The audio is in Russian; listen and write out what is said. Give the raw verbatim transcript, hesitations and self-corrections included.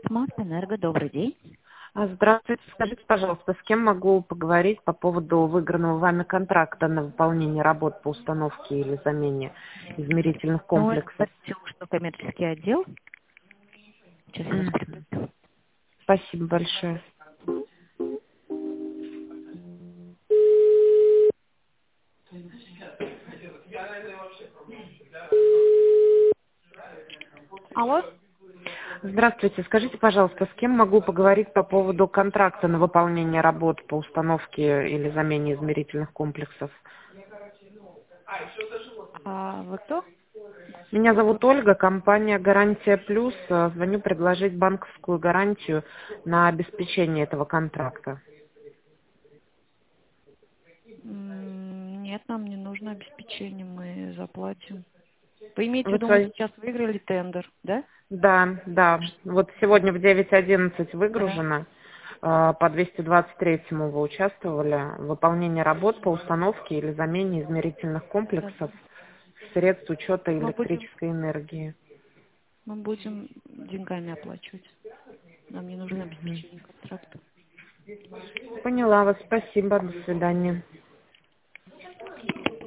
Мосэнерго, добрый день. А, Здравствуйте. Скажите, пожалуйста, с кем могу поговорить по поводу выигранного вами контракта на выполнение работ по установке или замене измерительных Ну, это комплексов? подтверждил, что коммерческий отдел. Сейчас я вас Мгм. передаю. Спасибо большое. Алло? Здравствуйте. Скажите, пожалуйста, с кем могу поговорить по поводу контракта на выполнение работ по установке или замене измерительных комплексов? А вы кто? Меня зовут Ольга, компания «Гарантия Плюс». Э, Звоню предложить банковскую гарантию на обеспечение этого контракта. М, Нет, нам не нужно обеспечение, мы заплатим. Вы имеете в Вы виду, мы свои... сейчас выиграли тендер, да? Да, да. Вот сегодня в девять одиннадцать Да. выгружено. Э, По двести двадцать третьему вы участвовали в выполнении работ по установке или замене измерительных Да, да. комплексов средств учета Мы будем, электрической энергии. мы будем деньгами оплачивать. Нам не нужно Мгм. обеспечение контракта. Поняла вас. Спасибо. До свидания.